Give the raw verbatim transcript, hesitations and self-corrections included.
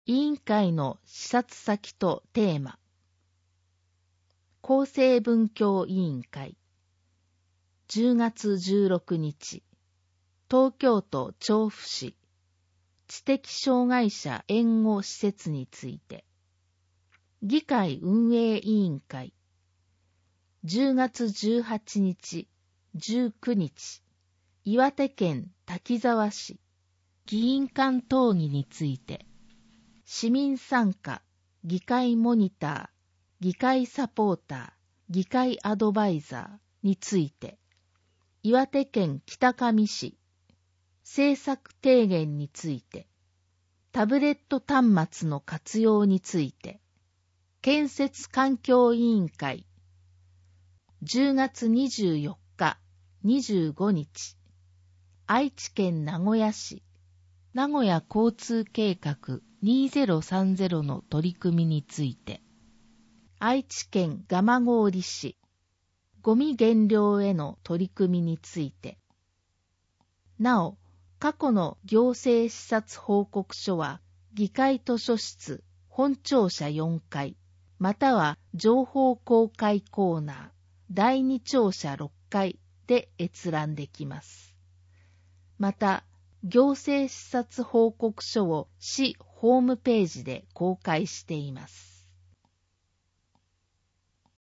委員会の視察先とテーマ。厚生文教委員会。じゅうがつじゅうろくにち、東京都調布市、知的障害者援護施設について。議会運営委員会。じゅうがつじゅうはちにち、じゅうくにち、岩手県滝沢市、議員間討議について。市民参加、議会モニター、議会サポーター、議会アドバイザーについて。岩手県北上市、政策提言について。タブレット端末の活用について。建設環境委員会。じゅうがつにじゅうよっか、にじゅうごにち、愛知県名古屋市、名古屋交通計画にせんさんじゅうの取り組みについて。愛知県蒲郡市、ゴミ減量への取り組みについて。なお、過去の行政視察報告書は、議会図書室本庁舎よんかい、または情報公開コーナー、だいに庁舎ろっかいで閲覧できます。また、行政視察報告書を市ホームページで公開しています。